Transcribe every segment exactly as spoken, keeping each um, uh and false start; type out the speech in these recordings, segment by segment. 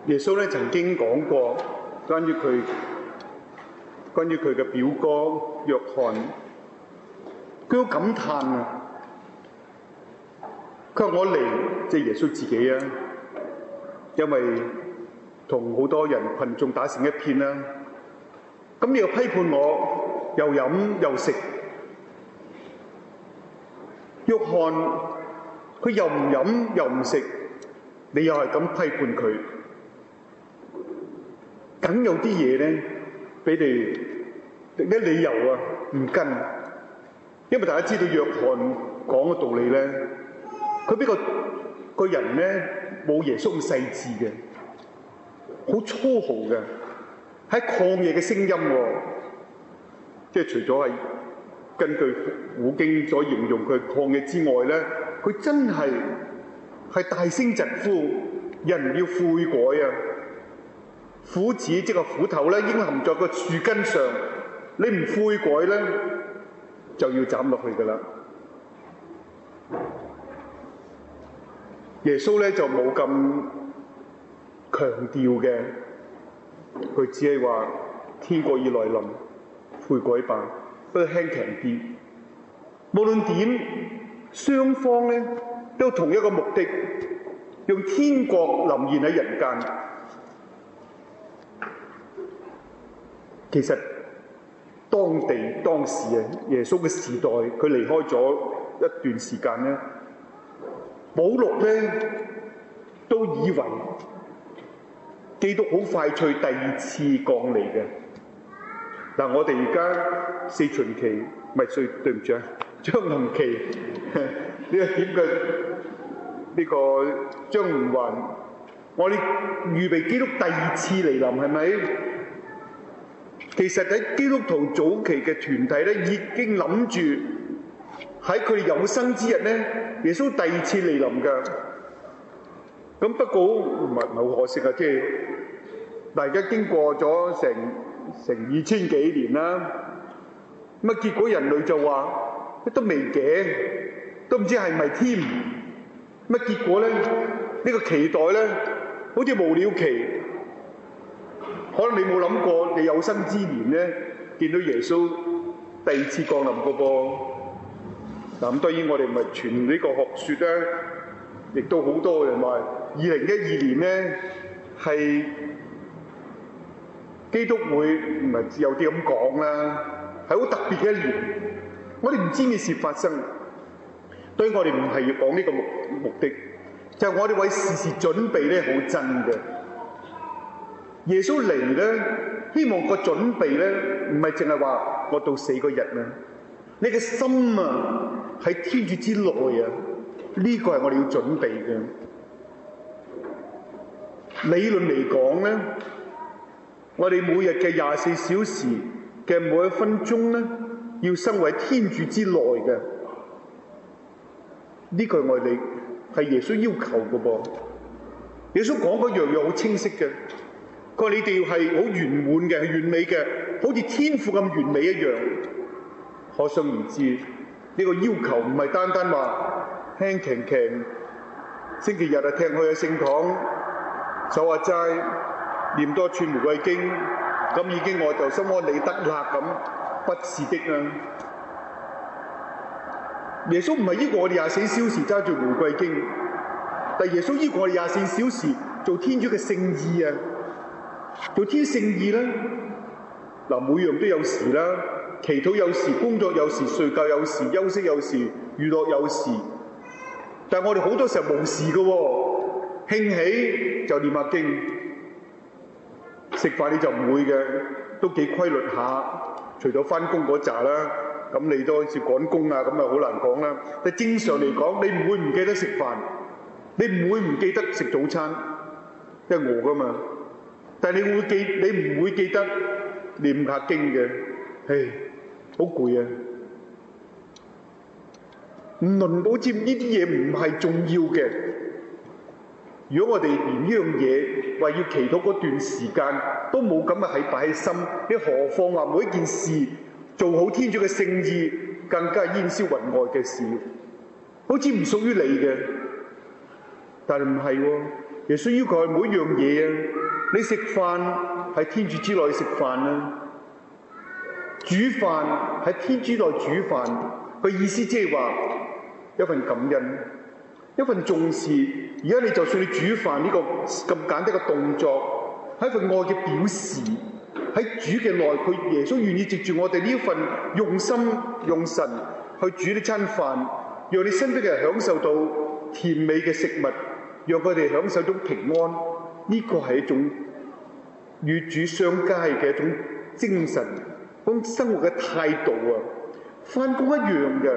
耶穌咧曾經講過關於佢關於佢嘅表哥約翰，佢好感嘆啊！佢話我嚟，即係耶穌自己啊，因為同好多人群眾打成一片啦。咁你又批判我，又飲又食。約翰佢又唔飲又唔食，你又係咁批判佢，梗有啲嘢咧俾你啲理由啊唔跟，因為大家知道約翰講嘅道理咧，佢比較個人咧冇耶穌咁細緻嘅，好粗豪嘅，喺曠野嘅聲音喎，即係除咗係根據古經所形容佢曠野之外咧，佢真係係大聲疾呼，人要悔改啊！斧子即係斧頭咧，應含在個樹根上，你唔悔改咧，就要斬落去噶啦。耶穌咧就冇咁強調嘅，佢只係話天國已來臨，悔改吧，不過輕強啲。無論點，雙方咧都同一個目的，用天國臨現喺人間。其實當地當時啊，耶穌嘅時代，佢離開咗一段時間咧，保祿咧都以為基督好快脆第二次降嚟嘅。嗱，我哋而家四旬期，唔係歲，對唔住啊，將臨期呢個點嘅呢個將唔還，我哋預備基督第二次嚟臨係咪？其實喺基督徒早期嘅團體咧，已經諗住喺佢哋有生之日咧，耶穌第二次嚟臨㗎。咁不過唔係好可惜啊，即係大家經過咗成成二千幾年啦，咁啊結果人類就話都未嘅，都唔知係咪添。咁啊結果咧，呢個期待咧，好似無了期。可能你冇諗過，你有生之年咧，見到耶穌第二次降臨嘅噃。嗱，咁當然我哋唔係傳呢個學説咧，亦都好多人話二零一二年咧係基督會，唔係只有啲咁講啦，係好特別嘅一年。我哋唔知咩事發生，對我哋唔係要講呢個目目的，就係我哋為時時準備咧，好真嘅。耶穌嚟咧，希望個準備咧，唔係淨係話我到死嗰日啊！你嘅心啊，喺天主之內啊，呢個係我哋要準備嘅。理論嚟講咧，我哋每日嘅廿四小時嘅每一分鐘咧，要生活喺天主之內嘅。呢個係我哋係耶穌要求嘅噃。耶穌講嗰樣嘢好清晰嘅。佢話：你哋要係好圓滿嘅，係完美嘅，好似天父咁完美一樣。可想而知，呢、這個要求唔係單單話輕強強，星期日啊聽去喺聖堂守下齋，念多串玫瑰經，咁已經我就心安理得啦咁，不是的啊！耶穌唔係要我哋廿四小時揸住玫瑰經，但耶穌要我哋廿四小時做天主嘅聖意啊！做天聖意咧，嗱每樣都有時啦，祈禱有時，工作有時，睡覺有時，休息有時，娛樂有時。但係我哋好多時候無時嘅喎，興起就念下經，食飯你就唔會嘅，都幾規律下。除咗翻工嗰扎啦，咁你都好似趕工啊，咁啊好難講啦。但正常嚟講，你唔會唔記得食飯，你唔會唔記得食早餐，因為餓㗎嘛。但係你會記，你唔會記得念下經嘅，唉，好攰啊！唔論好似呢啲嘢唔係重要嘅，如果我哋連呢樣嘢話要祈禱嗰段時間都冇咁嘅喺擺喺心，你何況話每一件事做好天主嘅聖意，更加係煙消雲外嘅事，好似唔屬於你嘅。但係唔係喎？ 耶穌要求每一樣嘢啊，你食飯喺天主之內食飯啦，煮飯喺天主內煮飯。個意思即係話一份感恩，一份重視。而家你就算你煮飯呢個咁簡單嘅動作，係一份愛嘅表示。喺主嘅內，佢耶穌願意藉住我哋呢一份用心用神去煮呢餐飯，讓你身邊嘅人享受到甜美嘅食物，讓佢哋享受到平安。呢個係一種與主相交嘅一種精神，嗰種生活嘅態度啊！返工一樣嘅，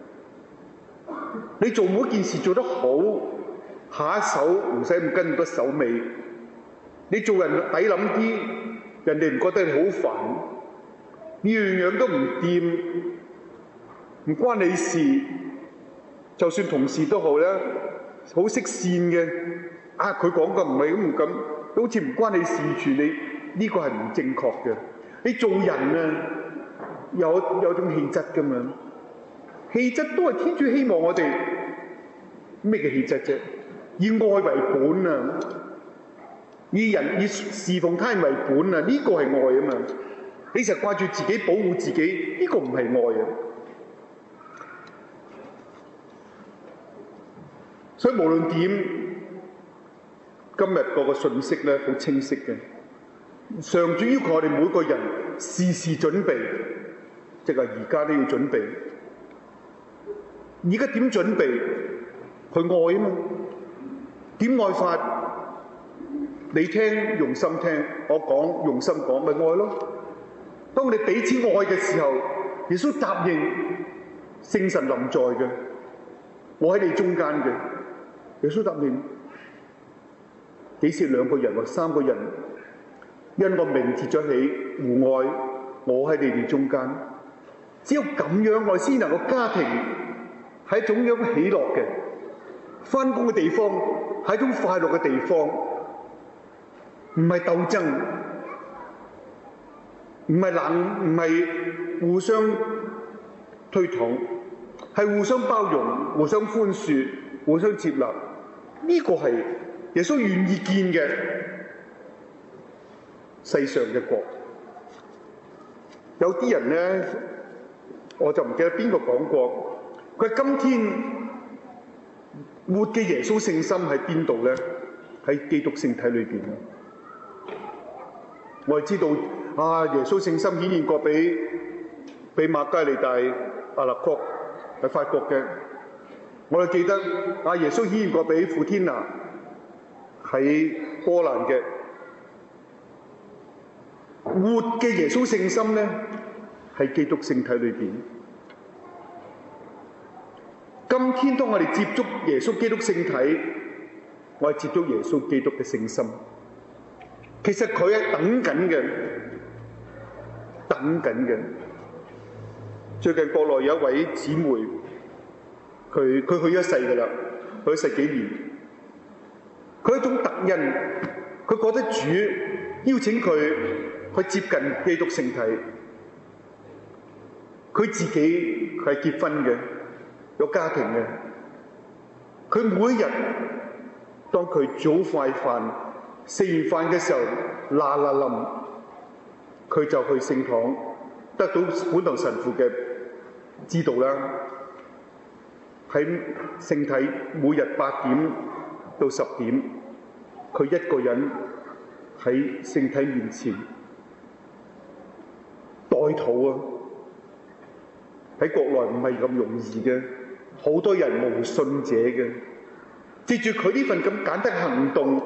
你做每一件事做得好，下一手唔使咁跟咁多手尾。你做人抵諗啲，人哋唔覺得你好煩，呢樣樣都唔掂，唔關你事。就算同事都好啦，好識線嘅，啊佢講嘅唔係咁唔咁，好似唔關你事處理，呢個係唔正確嘅。你做人啊，有有種氣質㗎嘛，氣質都係天主希望我哋咩嘅氣質啫？以愛為本啊，以人以侍奉他人為本啊，呢個係愛啊嘛。你成日掛住自己保護自己，呢個唔係愛啊。所以無論點，今日嗰個信息咧好清晰嘅。上主要求我哋每個人時時準備，即係而家都要準備。而家點準備？去愛啊嘛。點愛法？你聽用心聽，我講用心講，咪愛咯。當我哋彼此愛嘅時候，耶穌答應聖神臨在嘅，我喺你中間嘅。耶穌答應，幾時兩個人或三個人因我名貼咗起互愛，我喺你哋中間。只有咁樣，我先能夠家庭係一種樣喜樂嘅，返工嘅地方係一種快樂嘅地方，唔係鬥爭，唔係冷，唔係互相推搪，係互相包容、互相寬恕、互相接納。呢個係耶穌願意見嘅世上嘅國。有啲人咧，我就唔記得邊個講過，佢話今天活嘅耶穌聖心喺邊度咧？喺基督聖體裏邊。我哋知道啊，耶穌聖心顯現過俾俾瑪加利大阿勒確喺法國嘅。我哋記得阿耶穌顯現過俾傅天娜喺波蘭嘅。活嘅耶穌聖心咧，喺基督聖體裏邊。今天當我哋接觸耶穌基督聖體，我哋接觸耶穌基督嘅聖心。其實佢係等緊嘅，等緊嘅。最近國內有一位姊妹，佢佢去咗世㗎啦，去咗十幾年。佢一種特恩，佢覺得主邀請佢去接近基督聖體。佢自己佢係結婚嘅，有家庭嘅。佢每一日當佢早快飯食完飯嘅時候，嗱嗱臨，佢就去聖堂得到本堂神父嘅指導啦。喺聖體每日八點到十點，佢一個人喺聖體面前代禱啊！喺國內唔係咁容易嘅，好多人無信者嘅，藉住佢呢份咁簡單嘅行動，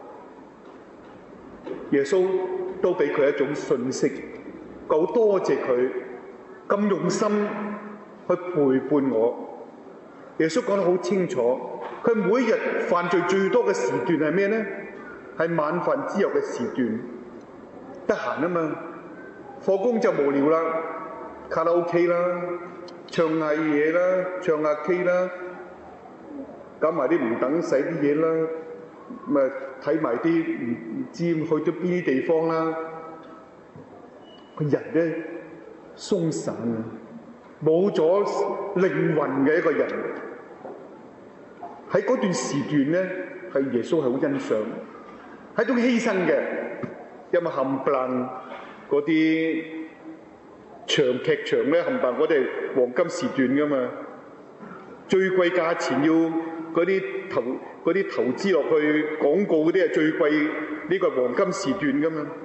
耶穌都俾佢一種訊息，夠多謝佢咁用心去陪伴我。耶穌講得好清楚，佢每一日犯罪最多嘅時段係咩呢？係晚飯之後嘅時段，得閒啊嘛，放工就無聊啦，卡拉 OK 啦，唱下嘢啦，唱下 K 啦，搞埋啲唔等使啲嘢啦，咪睇埋啲唔唔知去咗邊啲地方啦。個人咧鬆散啊，冇咗靈魂嘅一個人。喺嗰段時段咧，係係耶穌係好欣賞，係一種犧牲嘅。因為冚唪唥嗰啲長劇場咧，冚唪唥嗰啲係黃金時段噶嘛，最貴價錢要嗰啲投嗰啲投資落去廣告嗰啲係最貴，呢個係黃金時段噶嘛。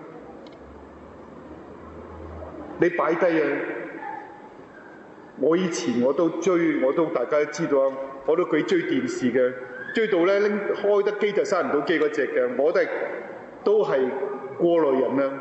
你擺低啊！我以前我都追，我都大家都知道啊，我都幾追電視嘅，追到咧拎開得機就閂唔到機嗰隻嘅，我都係都係過來人啦。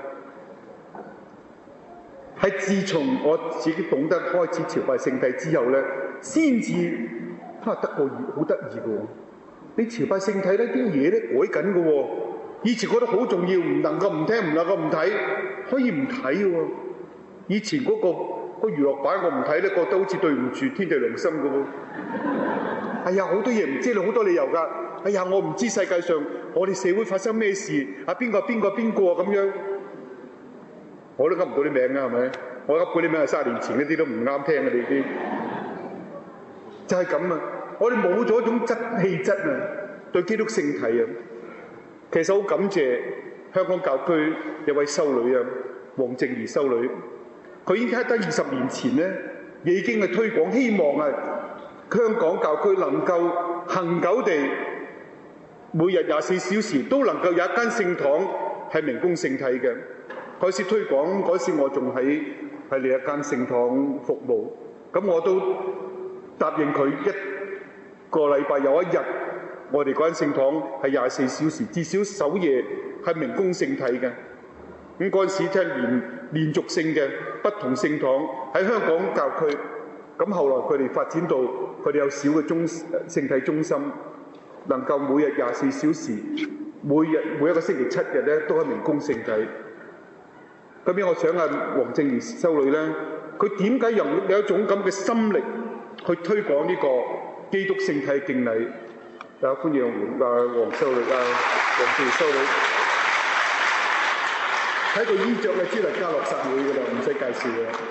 係自從我自己懂得開始朝拜聖體之後咧，先至啊得個好得意嘅喎。你朝拜聖體咧啲嘢咧改緊嘅喎，以前覺得好重要，唔能夠唔聽，唔能夠唔睇，可以唔睇嘅喎。以前嗰、那個、那個娛樂版我唔睇咧，覺得好似對唔住天地良心嘅喎。哎呀，好多嘢唔知道，好多理由㗎。哎呀，我唔知世界上我哋社會發生咩事，啊邊個邊個邊個咁樣，我都噏唔到啲名啊，係咪？我噏嗰啲名係三十年前嗰啲都唔啱聽嘅，你啲就係咁啊！我哋冇咗一種質氣質啊，對基督聖體啊。其實好感謝香港教區有位修女啊，黃靜怡修女。佢已經喺得二十年前咧，已經係推廣，希望啊香港教區能夠恆久地每日廿四小時都能夠有一間聖堂係明供聖體嘅。嗰時推廣嗰時，我仲喺喺另一間聖堂服務，咁我都答應佢一個禮拜有一日，我哋嗰間聖堂係廿四小時，至少守夜係明供聖體嘅。咁嗰陣時聽連連續性嘅不同聖堂喺香港教區，咁後來佢哋發展到佢哋有小嘅中聖體中心，能夠每日廿四小時，每日每一個星期七日咧都係明供聖體。咁樣我想啊，黃靜怡修女咧，佢點解有有一種咁嘅心力去推廣呢個基督聖體敬禮？大家歡迎啊黃修女啊，黃靜怡修女。睇個衣著嘅知道加樂撒會㗎啦，唔使介紹㗎啦。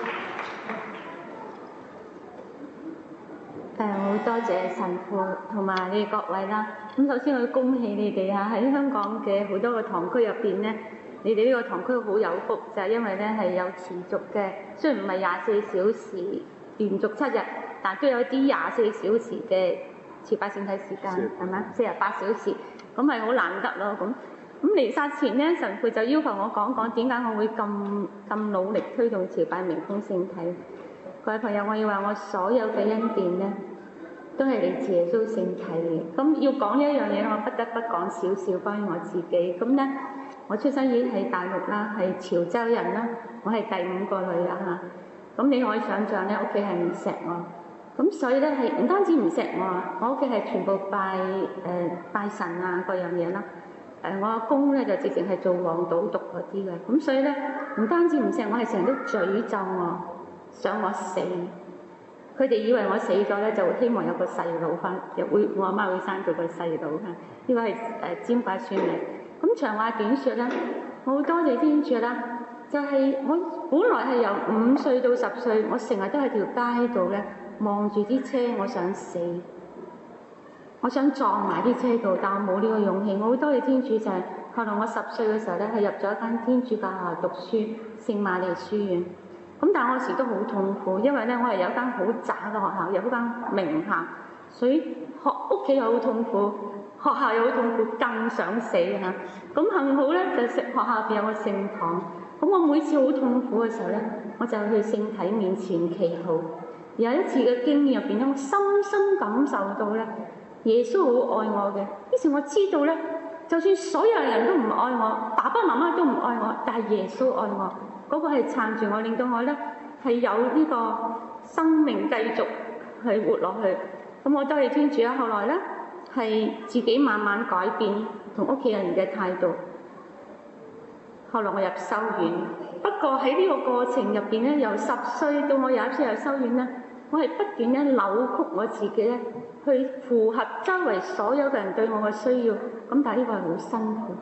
誒，好多謝神父同埋你哋各位啦。咁首先我要恭喜你哋嚇，喺香港嘅好多個堂區入邊咧，你哋呢個堂區好有福，就係因為咧係有持續嘅，雖然唔係廿四小時連續七日，但都有一啲廿四小時嘅朝拜聖體時間，係咪？四十八小時，咁係好難得咯。咁咁彌撒前咧，神父就要求我講講點解我會咁咁努力推動朝拜明供聖體。各位朋友，我要話我所有嘅恩典咧，都係嚟自耶穌聖體嘅。咁要講呢一樣嘢，我不得不講少少關於我自己。咁咧，我出生已經喺大陸啦，係潮州人啦，我係第五個女啦嚇。咁你可以想象咧，屋企係唔錫我。咁所以咧係唔單止唔錫我，我屋企係全部拜誒、呃、拜神啊各樣嘢啦。誒、呃、我阿公咧就直情係做黃賭毒嗰啲嘅。咁所以咧唔單止唔錫我，係成日都詛咒我，想我死。佢哋以為我死咗咧，就希望有個細佬翻，又會我阿媽會生咗個細佬嚇。呢個係誒占卦算命。咁長話短説啦，我好多謝天主啦。就係、是、我本來係由五歲到十歲，我成日都喺條街度咧望住啲車，我想死，我想撞埋啲車度，但我冇呢個勇氣。我好多謝天主，就係、是、後來我十歲嘅時候咧，係入咗一間天主教學校讀書，聖瑪利書院。咁但係我時都好痛苦，因為咧我係有一間好渣嘅學校，有一間名校，所以學屋企又好痛苦，學校又好痛苦，更想死嚇。咁幸好咧就食學校入邊有個聖堂，咁我每次好痛苦嘅時候咧，我就去聖體面前祈禱。有一次嘅經驗入邊咧，我深深感受到咧，耶穌好愛我嘅。於是我知道咧，就算所有人都唔愛我，爸爸媽媽都唔愛我，但係耶穌愛我。嗰個係撐住我，令到我咧係有呢個生命繼續係活落去。咁我多謝天主啦。後來咧係自己慢慢改變同屋企人嘅態度。後來我入修院，不過喺呢個過程入邊咧，由十歲到我廿一歲入修院咧，我係不斷咧扭曲我自己咧，去符合周圍所有嘅人對我嘅需要。咁但係呢個係好辛苦。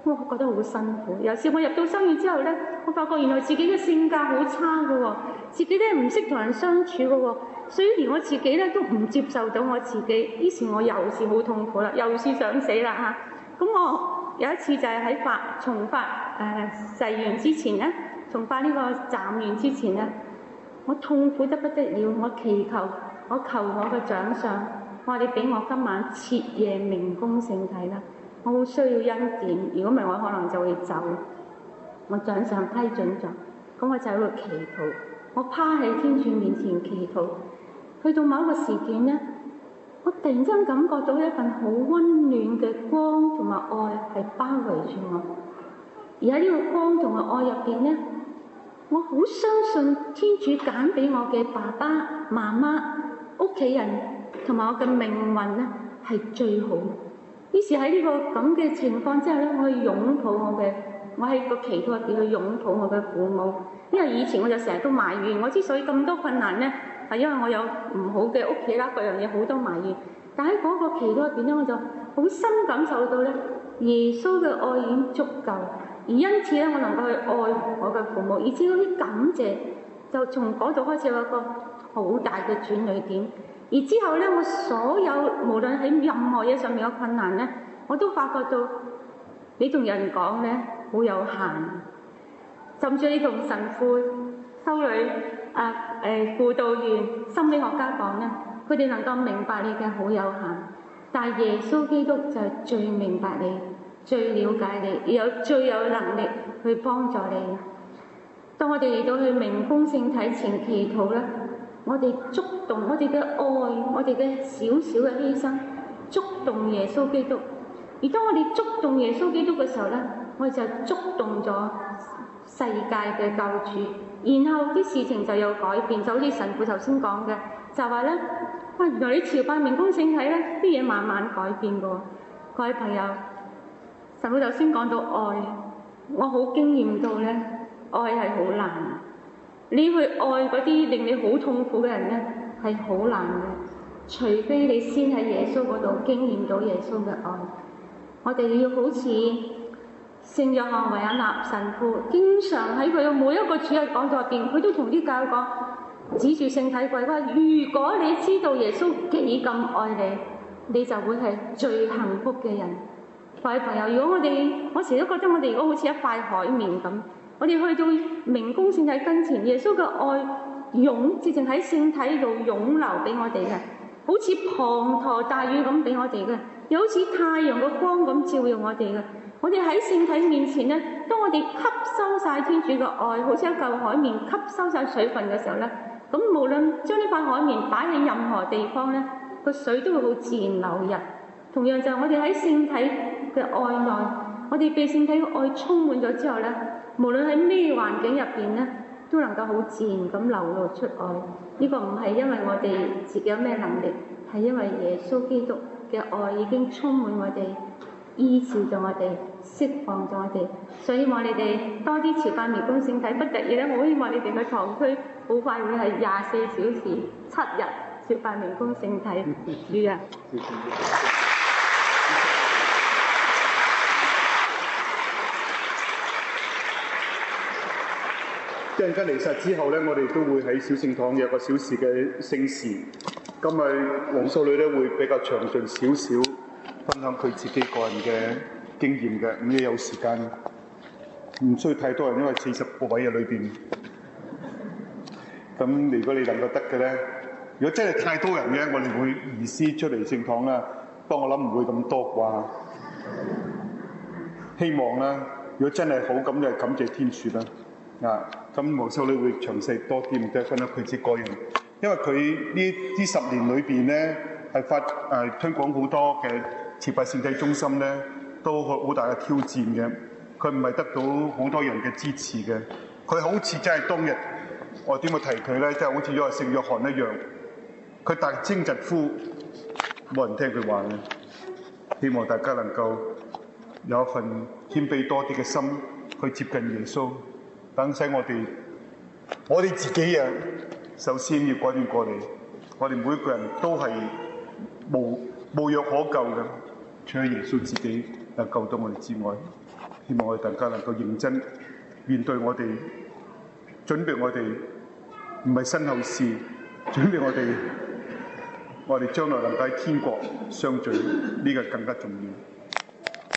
我覺得好辛苦。有時我入到修院之後咧，我發覺原來自己嘅性格好差㗎喎，自己咧唔識同人相處㗎喎，所以連我自己咧都唔接受到我自己。於是我又是好痛苦啦，又是想死啦嚇。咁我有一次就係喺發從發誒誓願之前咧，從發呢個暫願之前咧，我痛苦得不得了，我祈求，我求我嘅長上，我話你俾我今晚徹夜明供聖體啦。我好需要恩典，如果唔係我可能就會走。我長上批准咗，咁我就喺度祈禱，我趴喺天主面前祈禱。去到某一個時段咧，我突然間感覺到一份好溫暖嘅光同埋愛係包圍住我。而喺呢個光同埋愛入邊咧，我好相信天主揀俾我嘅爸爸媽媽、屋企人同埋我嘅命運咧係最好。於是喺呢個咁嘅情況之下咧，我去擁抱我嘅，我喺個祈禱入邊去擁抱我嘅父母。因為以前我就成日都埋怨，我之所以咁多困難咧，係因為我有唔好嘅屋企啦，各樣嘢好多埋怨。但喺嗰個祈禱入邊咧，我就好深感受到咧，耶穌嘅愛已經足夠，而因此咧，我能夠去愛我嘅父母，以至嗰啲感謝就從嗰度開始有一個好大嘅轉捩點。而之後咧，我所有無論喺任何嘢上面嘅困難咧，我都發覺到你同人講咧好有限，甚至你同神父、修女、啊誒輔導員、心理學家講咧，佢哋能夠明白你嘅好有限。但係耶穌基督就係最明白你、最了解你，有最有能力去幫助你。當我哋嚟到去明供聖體前祈禱咧，我哋觸動我哋嘅愛，我哋嘅小小嘅犧牲，觸動耶穌基督。而當我哋觸動耶穌基督嘅時候咧，我哋就觸動咗世界嘅救主，然後啲事情就有改變。就好似神父頭先講嘅，就話咧，哇！原來你朝拜明供聖體咧，啲嘢慢慢改變嘅喎。各位朋友，神父頭先講到愛，我好經驗到咧，愛係好難。你去愛嗰啲令你好痛苦嘅人咧，係好難嘅，除非你先喺耶穌嗰度經驗到耶穌嘅愛。我哋要好似聖約翰維也納神父，經常喺佢嘅每一個主日講座入邊，佢都同啲教友講，指住聖體櫃話：如果你知道耶穌幾咁愛你，你就會係最幸福嘅人。各位朋友，如果我哋，我時都覺得我哋如果好似一塊海綿咁。我哋去到明供聖體跟前，耶穌嘅愛湧，直情喺聖體度湧流俾我哋嘅，好似滂沱大雨咁俾我哋嘅，又好似太陽嘅光咁照耀我哋嘅。我哋喺聖體面前咧，當我哋吸收晒天主嘅愛，好似一嚿海綿吸收晒水分嘅時候咧，咁無論將呢塊海綿擺喺任何地方咧，個水都會好自然流入。同樣就係我哋喺聖體嘅愛內，我哋被聖體嘅愛充滿咗之後咧，無論喺咩環境入邊咧，都能夠好自然咁流露出愛。呢、這個唔係因為我哋自己有咩能力，係因為耶穌基督嘅愛已經充滿我哋，醫治咗我哋，釋放咗我哋。所以希望你哋多啲朝拜明供聖體，不特止咧，我希望你哋嘅堂區好快會係廿四小時七日朝拜明供聖體。主啊！ 一陣間彌撒之後咧，我哋都會喺小聖堂有個小時嘅聖事。今日黃修女咧會比較詳盡少少分享佢自己個人嘅經驗嘅。咁你有時間，唔需要太多人，因為四十個位喺裏邊。咁如果你能夠得嘅咧，如果真係太多人嘅，我哋會移師出嚟聖堂啦。不過我諗唔會咁多啩。希望啦，如果真係好咁，就感謝天主啦。啊，咁黃修女會詳細多啲咁多分享佢自己個人，因為佢呢呢十年裏邊咧係發誒、呃、推廣好多嘅朝拜聖體中心咧，都好好大嘅挑戰嘅。佢唔係得到好多人嘅支持嘅。佢好似真係當日我點解提佢咧，即係好似咗聖約翰一樣，佢大聲疾呼，冇人聽佢話嘅。希望大家能夠有一份謙卑多啲嘅心去接近耶穌。等使我哋，我哋自己啊，首先要改變過嚟。我哋每一個人都係無無藥可救嘅，除咗耶穌自己能救到我哋之外。 希望我哋大家能夠認真面對我哋，準備我哋唔係身後事，準備我哋我哋將來能夠喺天國相聚，呢個更加重要。